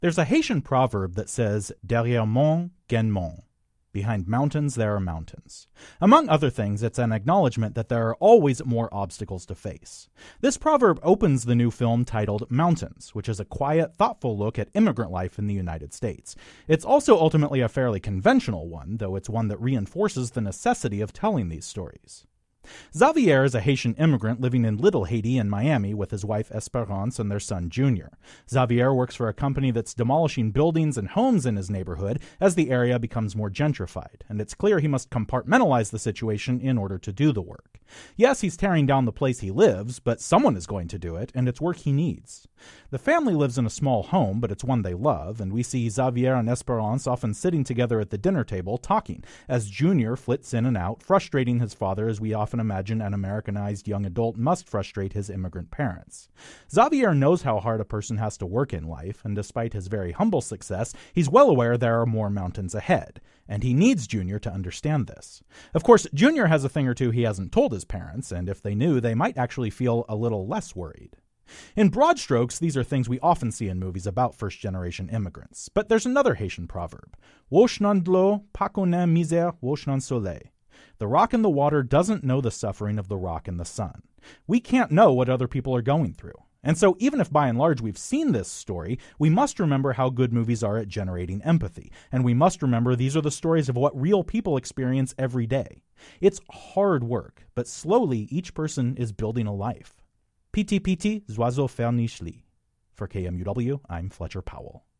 There's a Haitian proverb that says, derrière mont, gagne mont. Behind mountains, there are mountains. Among other things, it's an acknowledgement that there are always more obstacles to face. This proverb opens the new film titled Mountains, which is a quiet, thoughtful look at immigrant life in the United States. It's also ultimately a fairly conventional one, though it's one that reinforces the necessity of telling these stories. Xavier is a Haitian immigrant living in Little Haiti in Miami with his wife Esperance and their son Junior. Xavier works for a company that's demolishing buildings and homes in his neighborhood as the area becomes more gentrified, and it's clear he must compartmentalize the situation in order to do the work. Yes, he's tearing down the place he lives, but someone is going to do it, and it's work he needs. The family lives in a small home, but it's one they love, and we see Xavier and Esperance often sitting together at the dinner table talking, as Junior flits in and out, frustrating his father as we often imagine an Americanized young adult must frustrate his immigrant parents. Xavier knows how hard a person has to work in life, and despite his very humble success, he's well aware there are more mountains ahead, and he needs Junior to understand this. Of course, Junior has a thing or two he hasn't told his parents, and if they knew, they might actually feel a little less worried. In broad strokes, these are things we often see in movies about first-generation immigrants. But there's another Haitian proverb, Wosh nan d'lo, pa konnen misère, wosh nan soleil. The rock in the water doesn't know the suffering of the rock in the sun. We can't know what other people are going through. And so even if by and large we've seen this story, we must remember how good movies are at generating empathy. And we must remember these are the stories of what real people experience every day. It's hard work, but slowly each person is building a life. Piti piti, zoiseau faire niche lit. For KMUW, I'm Fletcher Powell.